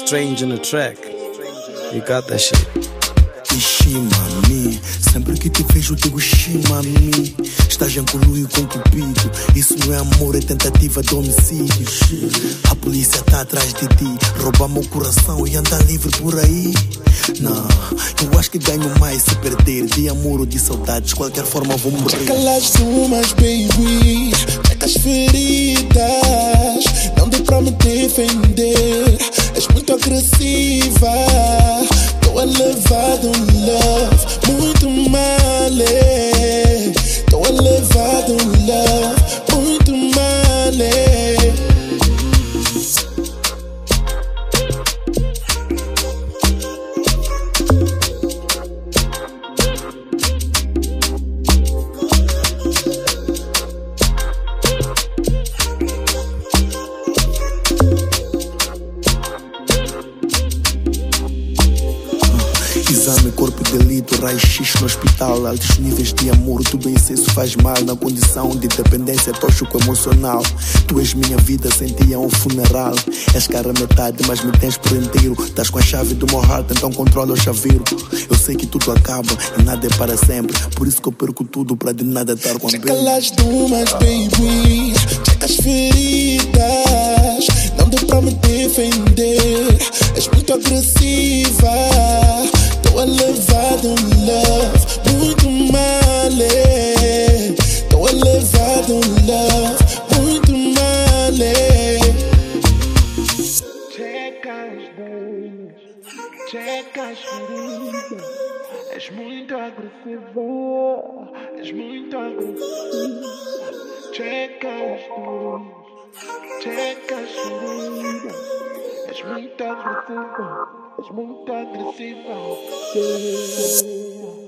Strange in the track. You got that shit. Shimami, sempre que te vejo digo Shimami. Estás em conluio com Cupido. Isso não é amor, é tentativa de homicídio. A polícia tá atrás de ti, rouba meu coração e anda livre por aí. Não, eu acho que ganho mais se perder. De amor ou de saudades, de qualquer forma vou morrer. Checa as sumas, baby. Checa as feridas. Não deu pra me defender. És muito agressiva. Tô elevado em love, muito mal. Tô elevado em love, muito mal. Exame, corpo de delito, raio-x no hospital. Altos níveis de amor, tudo em excesso faz mal. Na condição de dependência, tóxico emocional. Tu és minha vida, sentia um funeral. És cara metade, mas me tens por inteiro. Estás com a chave do meu heart, então controla o chaveiro. Eu sei que tudo acaba e nada é para sempre. Por isso que eu perco tudo pra de nada estar com Checa as dumas, baby. Checa as feridas. Não deu pra me defender. És muito agressiva. Tô elevado em love, muito mal. Tô elevado em love, muito mal. Checa as dores, checa as feridas. És muito agressiva, és muito agressiva. Checa as dores, checa as feridas. És muito agressiva, és muito agressiva.